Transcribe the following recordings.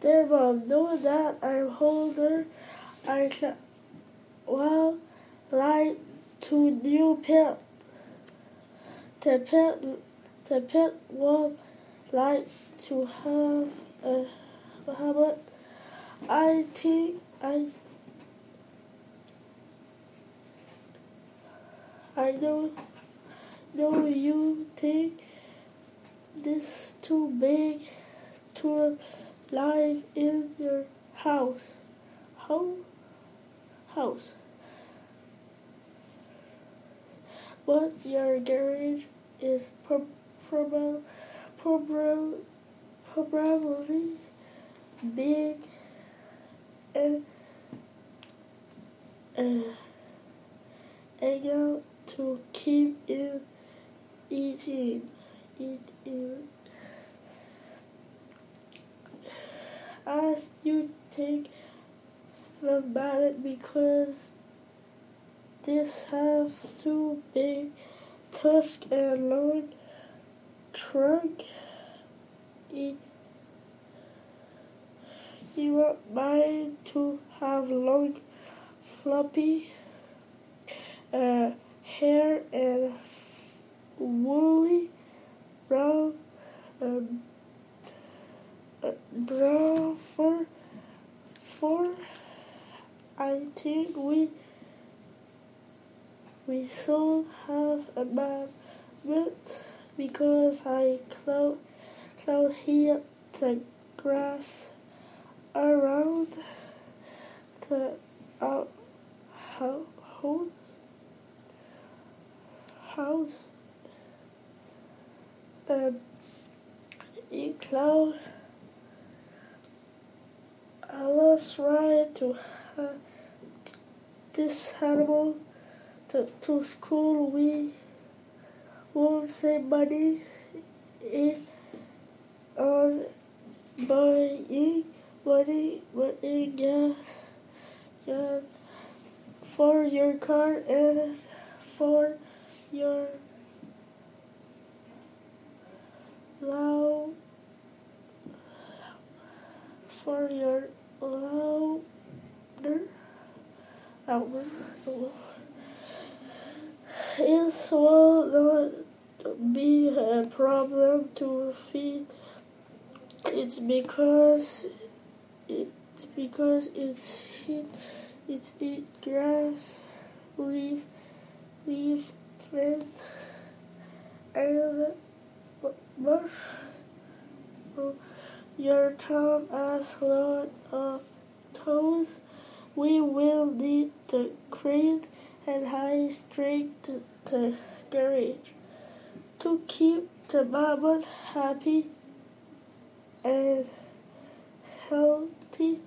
Dear Mom, know that I'm older. I can well like to new pet. The pet would like to have a habit. I think I know you think this too big to live in your house. House. But your garage is probably big and able to keep it eating. As you think about it, because this have two big tusks and long trunk. You want mine to have long, floppy hair and woolly brown fur. I think we should have a bit because I cloud here the grass around the house. In cloud, I was right to this animal to school. We won't save money on buying gas for your car and for your louder. It will not be a problem to feed. It's because it's eat grass, leaf plants, and bush. Your town has a lot of toes. We will need the crane and high straight to the garage to keep the mammoth happy and healthy.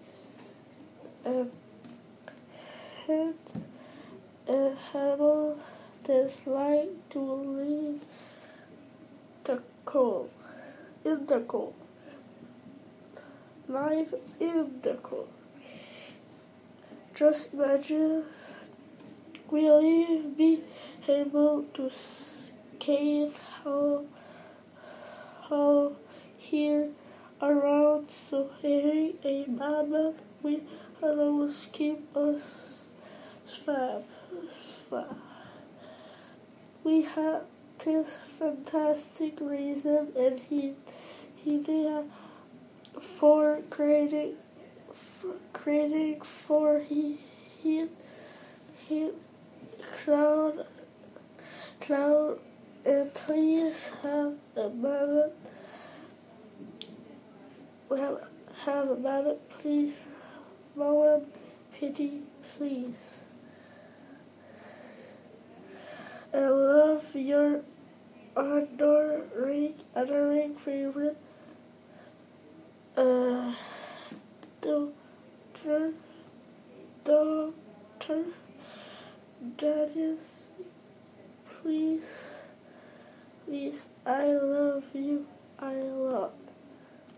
And animal dislike to live in the cold. Life in the cold. Just imagine, will you be able to skate how here around so having a mammoth will always keep us swab. We had this fantastic reason and he did for creating for he cloud and please have a mammoth please Mom, pity please. I love your adoring favorite doctor Dennis. Please, I love you. I love.